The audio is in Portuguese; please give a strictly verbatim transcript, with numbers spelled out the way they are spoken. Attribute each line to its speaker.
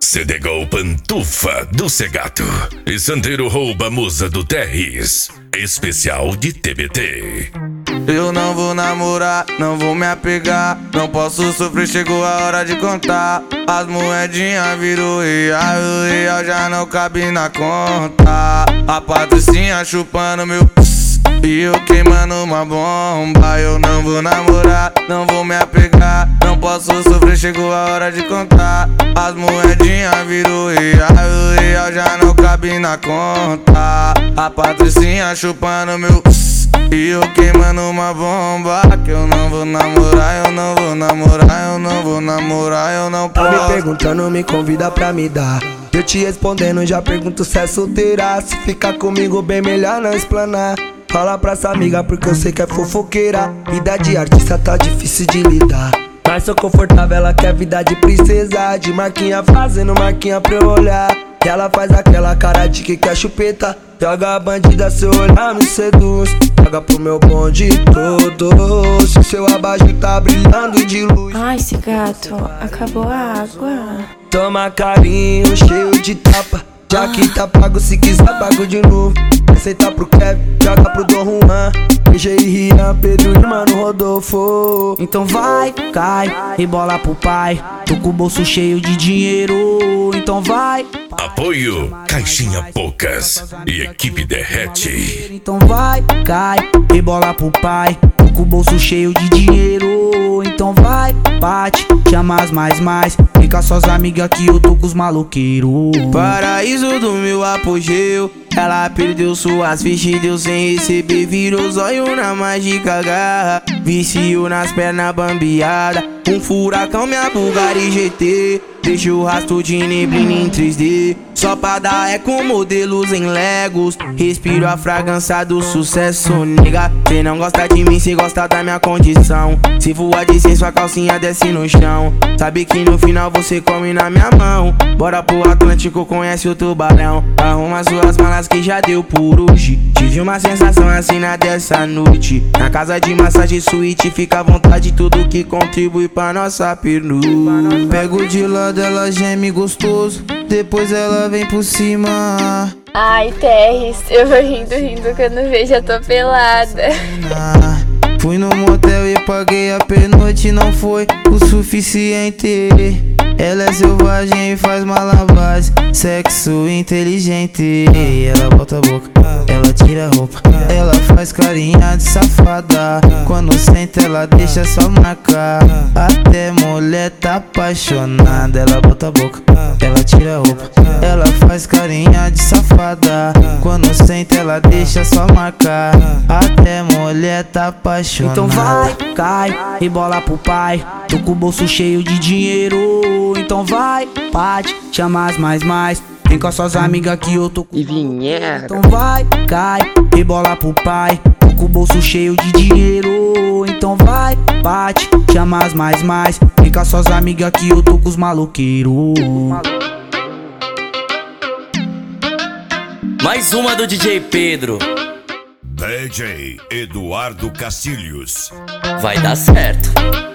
Speaker 1: Cedegol Pantufa do Segato e Santeiro rouba a musa do Terris. Especial de T B T.
Speaker 2: Eu não vou namorar, não vou me apegar. Não posso sofrer, chegou a hora de contar. As moedinhas virou real, o real já não cabe na conta. A patricinha chupando meu e eu queimando uma bomba. Eu não vou namorar, não vou me apegar. Não posso sofrer, chegou a hora de contar. As moedinhas virou real, o real já não cabe na conta. A patricinha chupando meu e eu queimando uma bomba. Que eu não vou namorar, eu não vou namorar, eu não vou namorar, eu não posso.
Speaker 3: Tá me perguntando, me convida pra me dar. Eu te respondendo, já pergunto se é solteira. Se ficar comigo, bem melhor não explanar. Fala pra essa amiga porque eu sei que é fofoqueira. Vida de artista tá difícil de lidar, mas sou confortável, ela quer vida de princesa. De marquinha fazendo marquinha pra eu olhar. E ela faz aquela cara de que quer chupeta. Joga a bandida, seu olhar me seduz. Joga pro meu bonde todo. Se seu abaixo tá brilhando de luz.
Speaker 4: Ai, esse gato, acabou a água.
Speaker 3: Toma carinho, cheio de tapa. Já que tá pago, se quiser pago de novo. Aceita pro Kevin, joga pro Dom Juan. P G e Rian, Pedro e Mano Rodolfo.
Speaker 5: Então vai, cai, rebola pro pai. Tô com o bolso cheio de dinheiro. Então vai.
Speaker 1: Apoio Caixinha Poucas e Equipe Derrete.
Speaker 5: Então vai, cai, rebola pro pai. Tô com o bolso cheio de dinheiro. Então vai, bate, chama as mais mais. Vem com as suas amigas que eu tô com os maloqueiros.
Speaker 2: Paraíso do meu apogeu. Ela perdeu suas fichas, deu sem receber. Virou zóio na mágica garra. Viciou nas pernas bambeada. Um furacão, minha Bugatti G T. Deixa o rastro de neblina em três D. Só pra dar é com modelos em Legos. Respiro a fragrância do sucesso, nega. Cê não gosta de mim, cê gosta da minha condição. Se voar de sem sua calcinha desce no chão. Sabe que no final você come na minha mão. Bora pro Atlântico, conhece o tubarão. Arruma suas malas que já deu por hoje. Tive uma sensação assim na dessa noite. Na casa de massagem suíte, fica à vontade. Tudo que contribui pra nossa pernuta. Pego de lado, ela geme gostoso. Depois ela vem por cima.
Speaker 4: Ai, Terris, eu vou rindo, rindo quando vejo a tua pelada.
Speaker 2: Fui no motel e paguei a pernoite, não foi o suficiente. Ela é selvagem e faz malabares, sexo inteligente. Ela bota a boca, ela tira a roupa, ela faz carinha de safada. Quando senta ela deixa só marcar. Até mulher tá apaixonada. Ela bota a boca, ela tira a roupa, ela faz carinha de safada. Quando senta ela deixa só marcar. Até mulher tá apaixonada.
Speaker 5: Então vai, cai, rebola pro pai. Tô com o bolso cheio de dinheiro. Então vai, bate, chama as mais mais. Vem com as suas amigas que eu tô com.
Speaker 6: E vinheira.
Speaker 5: Então vai, cai, rebola pro pai. Tô com o bolso cheio de dinheiro. Então vai, bate, chama as mais mais. Vem com as suas amigas que eu tô com os maloqueiros.
Speaker 7: Mais uma do D J Pedro.
Speaker 1: D J Eduardo Castilhos.
Speaker 7: Vai dar certo.